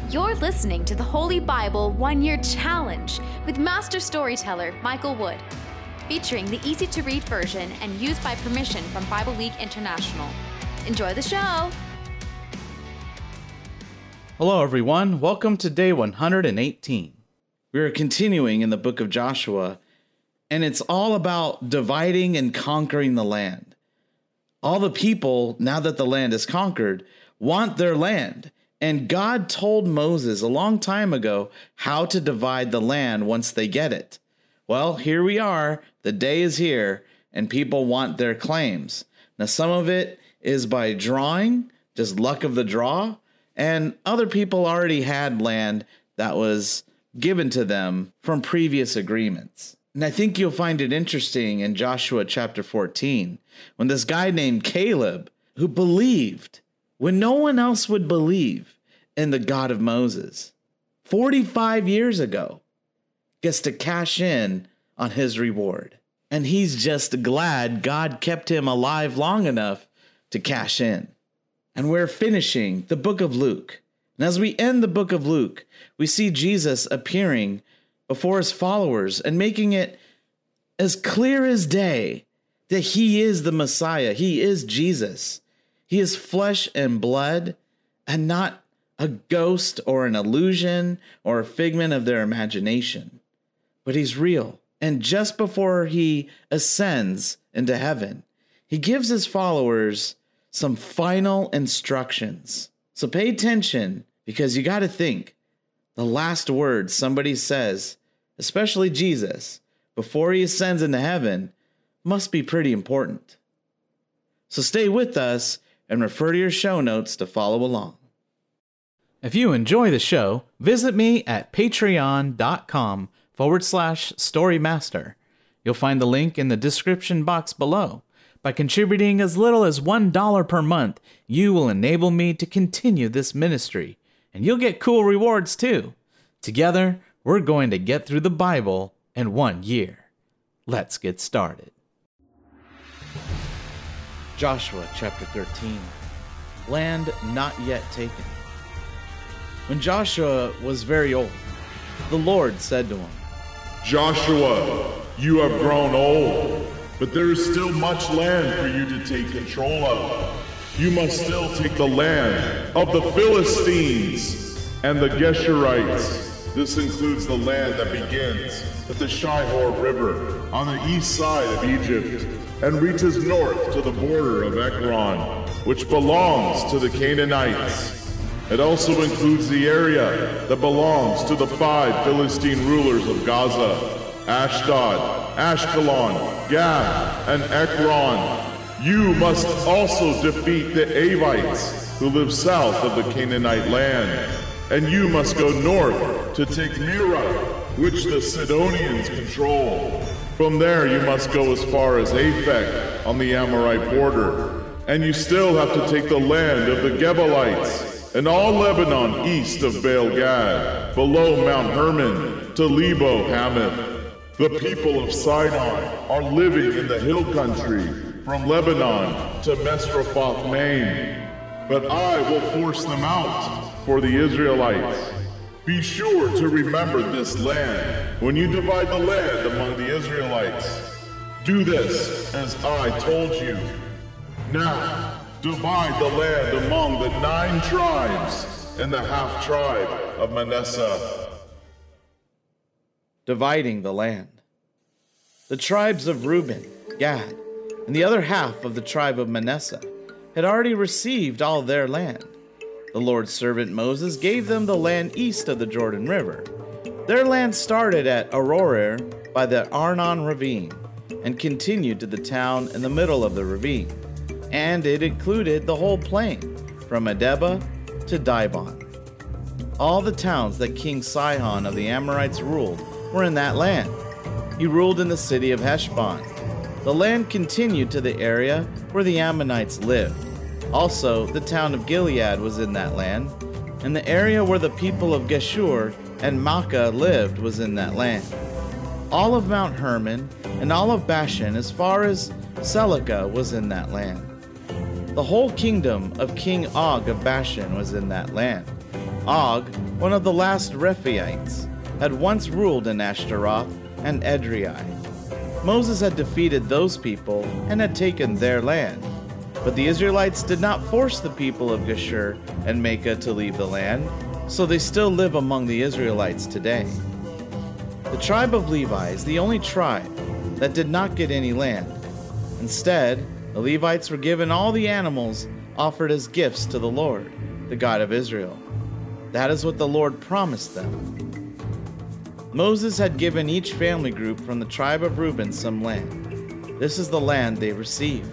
You're listening to the Holy Bible 1-Year Challenge with Master Storyteller Michael Wood, featuring the easy-to-read version and used by permission from Bible League International. Enjoy the show! Hello everyone, welcome to day 118. We are continuing in the book of Joshua, and it's all about dividing and conquering the land. All the people, now that the land is conquered, want their land. And God told Moses a long time ago how to divide the land once they get it. Well, here we are. The day is here, and people want their claims. Now, some of it is by drawing, just luck of the draw, and other people already had land that was given to them from previous agreements. And I think you'll find it interesting in Joshua chapter 14, when this guy named Caleb, who believed when no one else would believe in the God of Moses, 45 years ago, gets to cash in on his reward. And he's just glad God kept him alive long enough to cash in. And we're finishing the book of Luke. And as we end the book of Luke, we see Jesus appearing before his followers and making it as clear as day that he is the Messiah. He is Jesus. He is flesh and blood and not a ghost or an illusion or a figment of their imagination. But he's real. And just before he ascends into heaven, he gives his followers some final instructions. So pay attention, because you got to think the last words somebody says, especially Jesus, before he ascends into heaven, must be pretty important. So stay with us and refer to your show notes to follow along. If you enjoy the show, visit me at patreon.com/storymaster. You'll find the link in the description box below. By contributing as little as $1 per month, you will enable me to continue this ministry, and you'll get cool rewards too. Together, we're going to get through the Bible in 1 year. Let's get started. Joshua chapter 13. Land not yet taken. When Joshua was very old, the Lord said to him, Joshua, you have grown old, but there is still much land for you to take control of. You must still take the land of the Philistines and the Geshurites. This includes the land that begins at the Shihor River on the east side of Egypt and reaches north to the border of Ekron, which belongs to the Canaanites. It also includes the area that belongs to the 5 Philistine rulers of Gaza, Ashdod, Ashkelon, Gath, and Ekron. You must also defeat the Avites who live south of the Canaanite land. And you must go north to take Mira, which the Sidonians control. From there you must go as far as Aphek on the Amorite border. And you still have to take the land of the Gebalites and all Lebanon east of Baal Gad, below Mount Hermon to Lebo Hamath. The people of Sidon are living in the hill country from Lebanon to Mesrophoth Maim. But I will force them out for the Israelites. Be sure to remember this land when you divide the land among the Israelites. Do this as I told you. Now, divide the land among the 9 tribes and the half-tribe of Manasseh. Dividing the land. The tribes of Reuben, Gad, and the other half of the tribe of Manasseh had already received all their land. The Lord's servant Moses gave them the land east of the Jordan River. Their land started at Aroer by the Arnon ravine and continued to the town in the middle of the ravine, and it included the whole plain from Medeba to Dibon. All the towns that King Sihon of the Amorites ruled were in that land. He ruled in the city of Heshbon. The land continued to the area where the Ammonites lived. Also, the town of Gilead was in that land, and the area where the people of Geshur and Makkah lived was in that land. All of Mount Hermon and all of Bashan as far as Selecah was in that land. The whole kingdom of King Og of Bashan was in that land. Og, one of the last Rephaites, had once ruled in Ashtaroth and Edrei. Moses had defeated those people and had taken their land. But the Israelites did not force the people of Geshur and Maacah to leave the land, so they still live among the Israelites today. The tribe of Levi is the only tribe that did not get any land. Instead, the Levites were given all the animals offered as gifts to the Lord, the God of Israel. That is what the Lord promised them. Moses had given each family group from the tribe of Reuben some land. This is the land they received.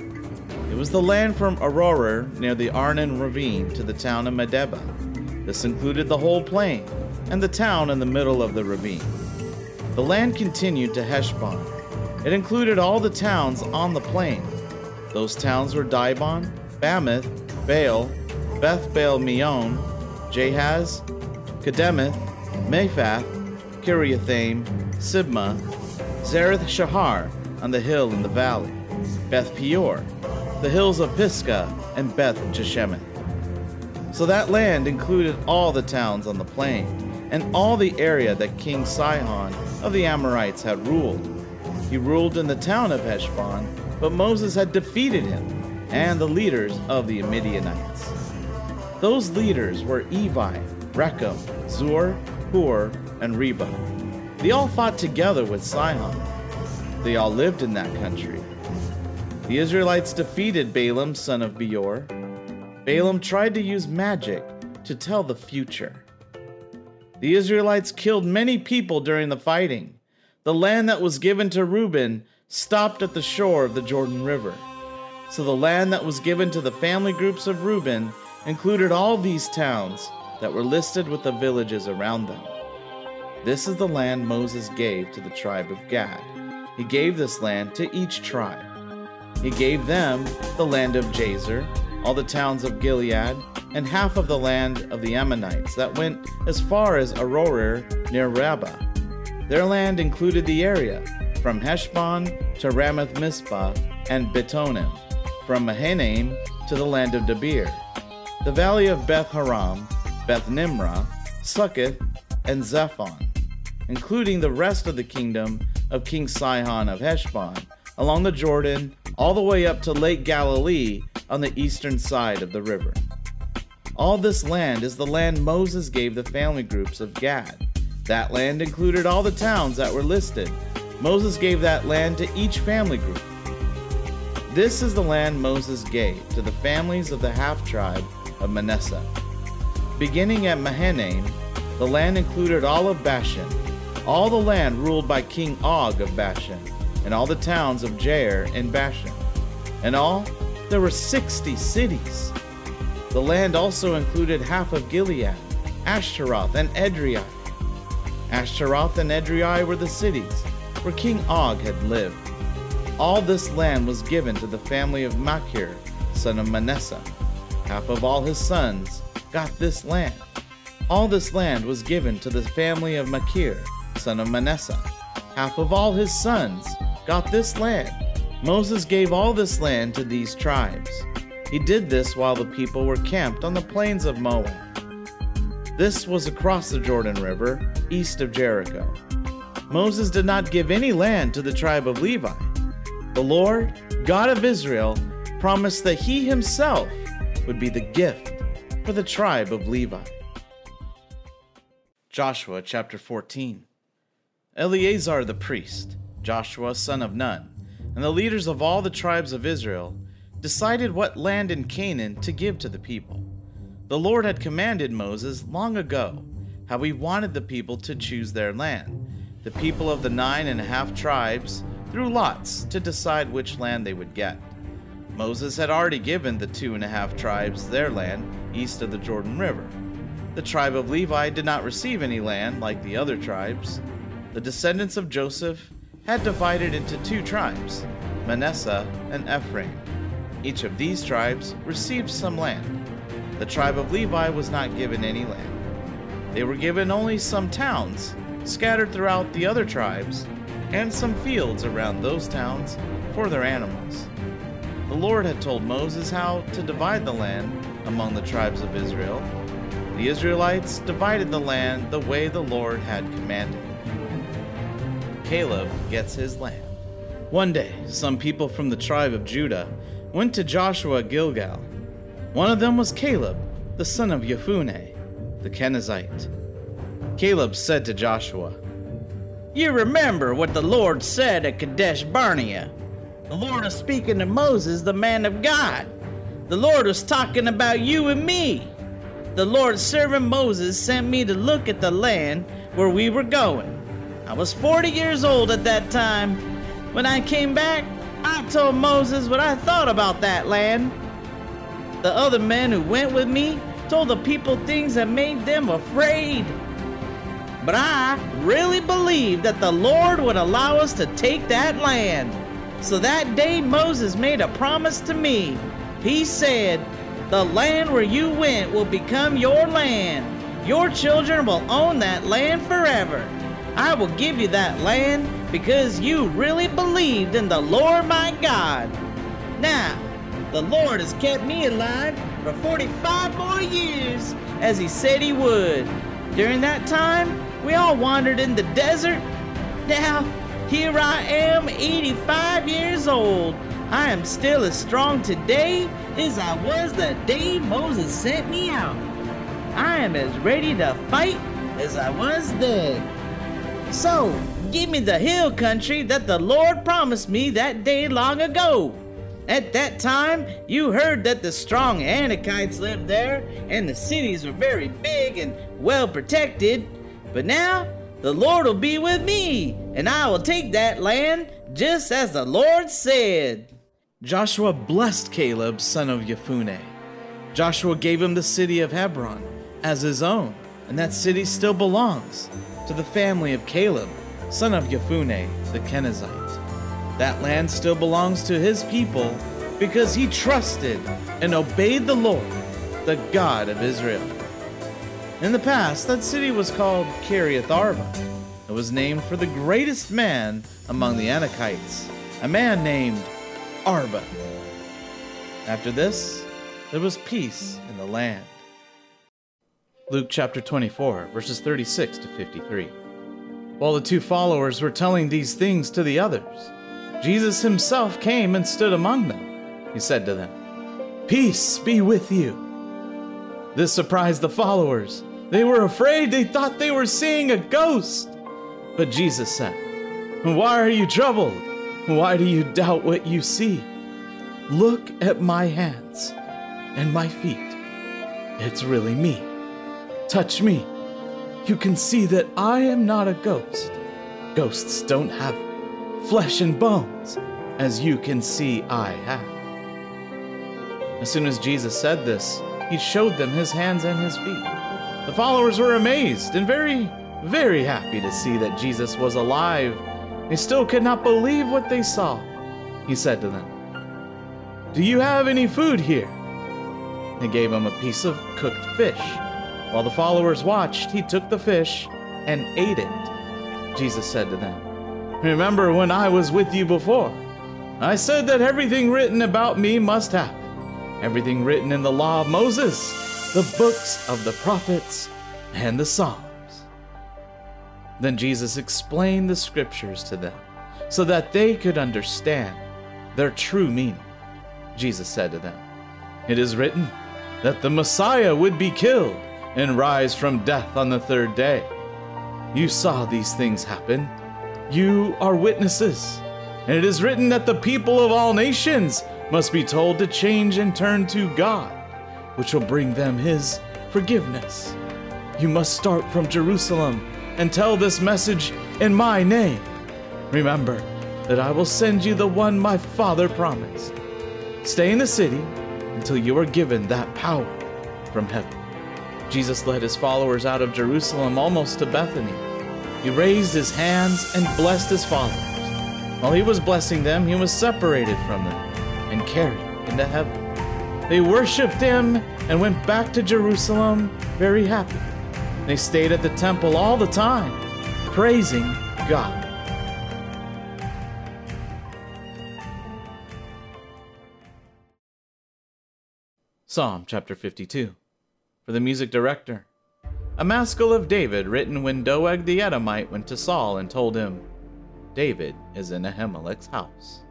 It was the land from Aroer near the Arnon ravine to the town of Medeba. This included the whole plain and the town in the middle of the ravine. The land continued to Heshbon. It included all the towns on the plain. Those towns were Dibon, Bamoth, Baal, Beth Baal Meon, Jahaz, Kedemoth, Mephath, Kiriathaim, Sibmah, Zareth Shahar on the hill in the valley, Beth Peor, the hills of Pisgah, and Beth Jeshemeth. So that land included all the towns on the plain, and all the area that King Sihon of the Amorites had ruled. He ruled in the town of Heshbon, but Moses had defeated him and the leaders of the Midianites. Those leaders were Evi, Rechem, Zur, Hur, and Reba. They all fought together with Sihon. They all lived in that country. The Israelites defeated Balaam, son of Beor. Balaam tried to use magic to tell the future. The Israelites killed many people during the fighting. The land that was given to Reuben stopped at the shore of the Jordan River. So the land that was given to the family groups of Reuben included all these towns that were listed with the villages around them. This is the land Moses gave to the tribe of Gad. He gave this land to each tribe. He gave them the land of Jazer, all the towns of Gilead, and half of the land of the Ammonites that went as far as Aroer near Rabbah. Their land included the area from Heshbon to Ramath Mizpah and Betonim, from Mahanaim to the land of Debir, the valley of Beth Haram, Beth Nimrah, Succoth, and Zephon, including the rest of the kingdom of King Sihon of Heshbon, along the Jordan, all the way up to Lake Galilee on the eastern side of the river. All this land is the land Moses gave the family groups of Gad. That land included all the towns that were listed. Moses gave that land to each family group. This is the land Moses gave to the families of the half-tribe of Manasseh. Beginning at Mahanaim, the land included all of Bashan, all the land ruled by King Og of Bashan, and all the towns of Jair and Bashan. In all, there were 60 cities. The land also included half of Gilead, Ashtaroth, and Edrei. Ashtaroth and Edrei were the cities where King Og had lived. All this land was given to the family of Machir, son of Manasseh. Half of all his sons got this land. All this land was given to the family of Machir, son of Manasseh. Half of all his sons got this land. Moses gave all this land to these tribes. He did this while the people were camped on the plains of Moab. This was across the Jordan River, east of Jericho. Moses did not give any land to the tribe of Levi. The Lord, God of Israel, promised that he himself would be the gift for the tribe of Levi. Joshua chapter 14. Eleazar the priest, Joshua son of Nun, and the leaders of all the tribes of Israel decided what land in Canaan to give to the people. The Lord had commanded Moses long ago how he wanted the people to choose their land. The people of the 9.5 tribes threw lots to decide which land they would get. Moses had already given the 2.5 tribes their land east of the Jordan River. The tribe of Levi did not receive any land like the other tribes. The descendants of Joseph had divided into 2 tribes, Manasseh and Ephraim. Each of these tribes received some land. The tribe of Levi was not given any land. They were given only some towns scattered throughout the other tribes and some fields around those towns for their animals. The Lord had told Moses how to divide the land among the tribes of Israel. the Israelites divided the land the way the Lord had commanded. Caleb gets his land. One day, some people from the tribe of Judah went to Joshua at Gilgal. One of them was Caleb, the son of Jephunneh, the Kenizzite. Caleb said to Joshua, "You remember what the Lord said at Kadesh Barnea. The Lord was speaking to Moses, the man of God. The Lord was talking about you and me. The Lord's servant Moses sent me to look at the land where we were going. I was 40 years old at that time. When I came back, I told Moses what I thought about that land. The other men who went with me told the people things that made them afraid. But I really believed that the Lord would allow us to take that land. So that day Moses made a promise to me. He said, 'The land where you went will become your land. Your children will own that land forever. I will give you that land because you really believed in the Lord my God.' Now, the Lord has kept me alive for 45 more years, as he said he would. During that time, we all wandered in the desert. Now, here I am, 85 years old. I am still as strong today as I was the day Moses sent me out. I am as ready to fight as I was then. So, give me the hill country that the Lord promised me that day long ago. At that time, you heard that the strong Anakites lived there, and the cities were very big and well protected. But now, the Lord will be with me, and I will take that land just as the Lord said." Joshua blessed Caleb, son of Jephunneh. Joshua gave him the city of Hebron as his own, and that city still belongs to the family of Caleb, son of Jephunneh, the Kenizzite. That land still belongs to his people because he trusted and obeyed the Lord, the God of Israel. In the past, that city was called Kiriath Arba. It was named for the greatest man among the Anakites, a man named Arba. After this, there was peace in the land. Luke chapter 24, verses 36 to 53. While the two followers were telling these things to the others, Jesus himself came and stood among them. He said to them, "Peace be with you." This surprised the followers. They were afraid. They thought they were seeing a ghost. But Jesus said, "Why are you troubled? Why do you doubt what you see? Look at my hands and my feet. It's really me. Touch me. You can see that I am not a ghost. Ghosts don't have flesh and bones, as you can see I have." As soon as Jesus said this, he showed them his hands and his feet. The followers were amazed and very, very happy to see that Jesus was alive. They still could not believe what they saw. He said to them, "Do you have any food here?" They gave him a piece of cooked fish. While the followers watched, he took the fish and ate it. Jesus said to them, "Remember when I was with you before? I said that everything written about me must happen. Everything written in the law of Moses, the books of the prophets, and the Psalms." Then Jesus explained the scriptures to them so that they could understand their true meaning. Jesus said to them, "It is written that the Messiah would be killed and rise from death on the third day. You saw these things happen. You are witnesses. And it is written that the people of all nations must be told to change and turn to God, which will bring them his forgiveness. You must start from Jerusalem and tell this message in my name. Remember that I will send you the one my Father promised. Stay in the city until you are given that power from heaven." Jesus led his followers out of Jerusalem almost to Bethany. He raised his hands and blessed his followers. While he was blessing them, he was separated from them and carried into heaven. They worshiped him and went back to Jerusalem very happy. They stayed at the temple all the time, praising God. Psalm chapter 52. For the music director, a maskil of David written when Doeg the Edomite went to Saul and told him, David is in Ahimelech's house.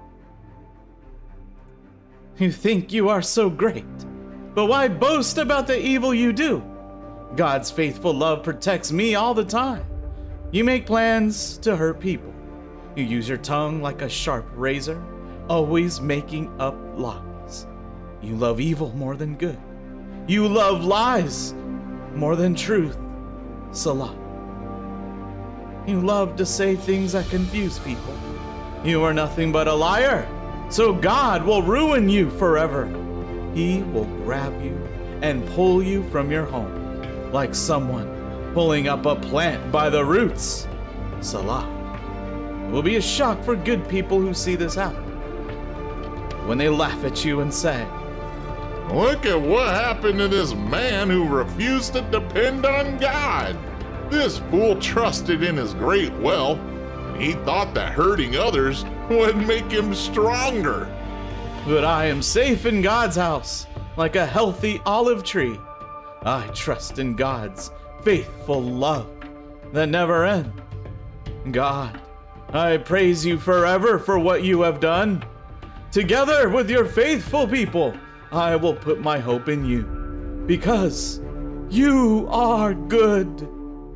You think you are so great, but why boast about the evil you do? God's faithful love protects me all the time. You make plans to hurt people. You use your tongue like a sharp razor, always making up lies. You love evil more than good. You love lies more than truth. Selah. You love to say things that confuse people. You are nothing but a liar, so God will ruin you forever. He will grab you and pull you from your home, like someone pulling up a plant by the roots. Selah. It will be a shock for good people who see this happen. When they laugh at you and say, Look at what happened to this man who refused to depend on God. This fool trusted in his great wealth, and he thought that hurting others would make him stronger. But I am safe in God's house, like a healthy olive tree. I trust in God's faithful love that never ends. God, I praise you forever for what you have done. Together with your faithful people, I will put my hope in you, because you are good.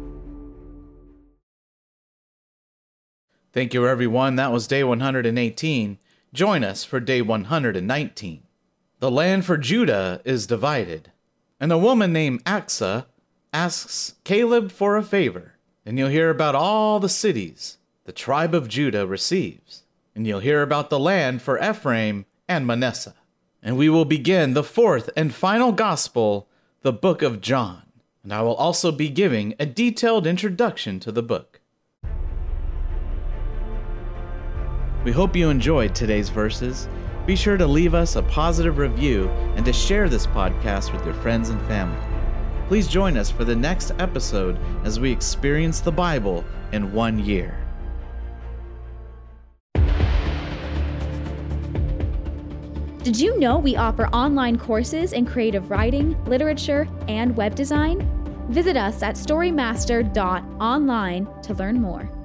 Thank you, everyone. That was day 118. Join us for day 119. The land for Judah is divided, and a woman named Achsah asks Caleb for a favor. And you'll hear about all the cities the tribe of Judah receives, and you'll hear about the land for Ephraim and Manasseh. And we will begin the fourth and final gospel, the book of John, and I will also be giving a detailed introduction to the book. We hope you enjoyed today's verses. Be sure to leave us a positive review and to share this podcast with your friends and family. Please join us for the next episode as we experience the Bible in 1 year. Did you know we offer online courses in creative writing, literature, and web design? Visit us at storymaster.online to learn more.